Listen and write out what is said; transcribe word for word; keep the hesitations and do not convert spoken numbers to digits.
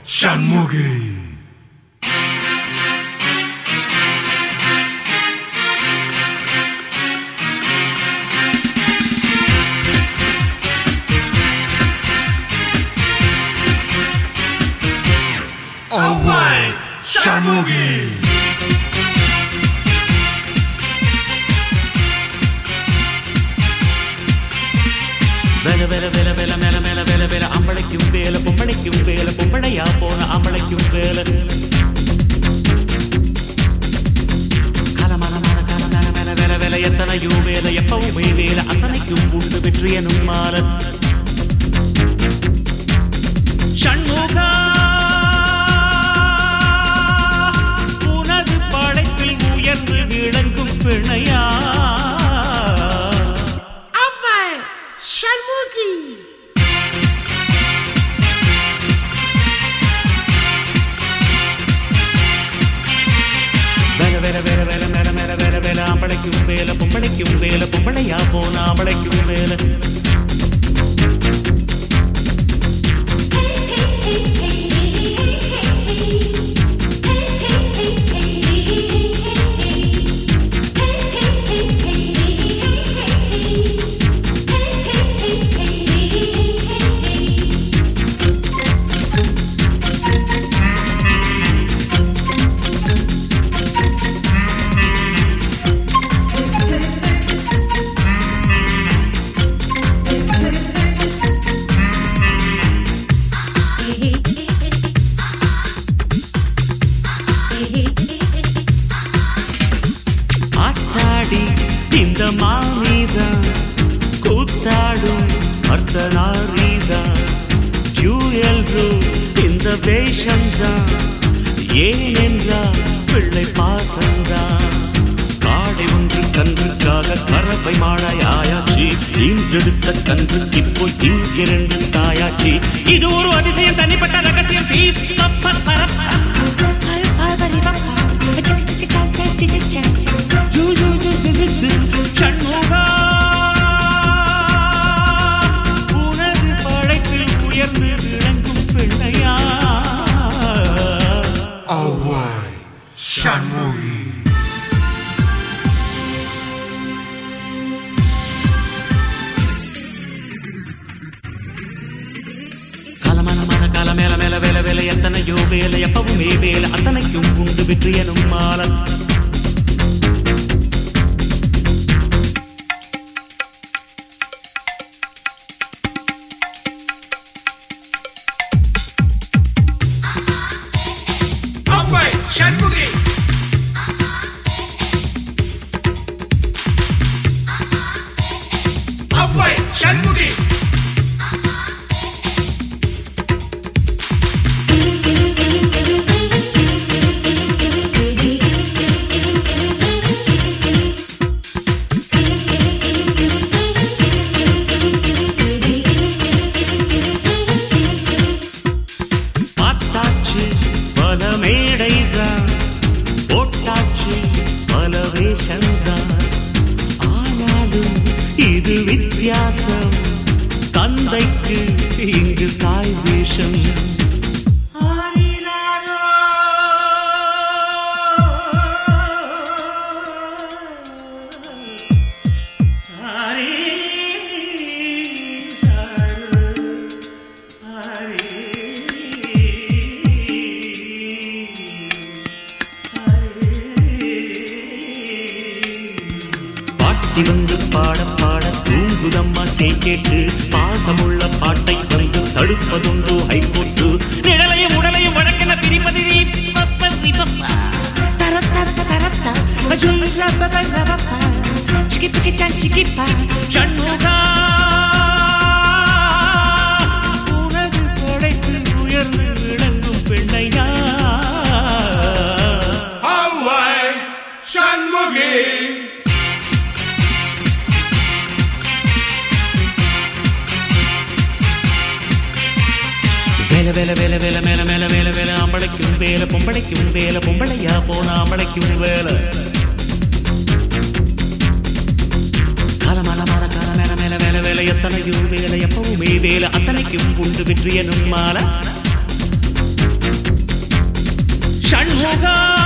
Shanmukhi. Alright, Shanmukhi. வேல வேல வேல வேல மேல மேல வேல வேல அம்பளைக்கும் வேல பொம்பளைக்கும் வேல பொம்பளையா போன அம்பளைக்கும் வேல கலமல மல கல மேல மேல வேல வேல எத்தனையோ வேல எப்பவுமே வேல அத்தனைக்கும் உண்டு வெற்றி எனும் மால ஷண்முகா உனது படைப்பில் உயர்ந்து விளங்கும் பிணையா ஷண்முகி. வேல வேல வேல வேல மேல மேல வேல வேல அம்பளைக்கும் வேல பொம்பளைக்கும் வேல பொம்பளையா போன அம்பளைக்கும் வேல இந்த மாமிதான் கூத்தாடும் அர்த்தநாரிதான் ஜூயல்ரு இந்த வேஷம்தான் ஏனென்றால் பிள்ளை பாசந்தான் காடை ஒன்று கன்றுக்காக கறவை மாடாய் ஆயாச்சி இன்றெடுத்த கன்று இப்போ இங்கிரண்டு தாயாச்சி இது ஒரு அதிசயம் தனிப்பட்ட ரகசியம் ஷண்முகா உனது படைப்பில் உயர்ந்து விளங்கும் பிள்ளையா ஷண்முகி. கலமனமான கால மேல மேல வேலை வேலை எத்தனையோ வேலை எப்பவுமே வேலை அத்தனைக்கும் உண்டு வெற்றி எனும் மாலம் ஷண்முகி. ஷண்முகி. பார்த்தாச்சு பல மேடைதான் போட்டாச்சு பல வேஷந்தான் ஆனாலும் இது வித்தியாசம் தந்தைக்கு இங்கு தாய் வேஷம் வந்து பாட பாட தூங்குதம்மா சே கேட்டு பாசமுள்ள பாட்டை வந்து தடுப்பதுண்டோ ஹைகோர்ட்டு நிழலையும் உடலையும் வழக்கென பிரிப்பதி ஷண்முகா உனது படைப்பில் உயர்ந்து விளங்கும் பெண்ணையா ஷண்முகி. வேல வேல வேல வேல மேல மேல வேல வேல அம்பளைக்கும் வேல பொம்பளைக்கும் வேல பொம்பளையா போன அம்பளைக்கும் வேல கலமல மர கல மேல மேல வேல வேல எத்தனையோ வேலை எப்பவுமே வேலை அத்தனைக்கும் உண்டு வெற்றி எனும் மாலை ஷண்முகா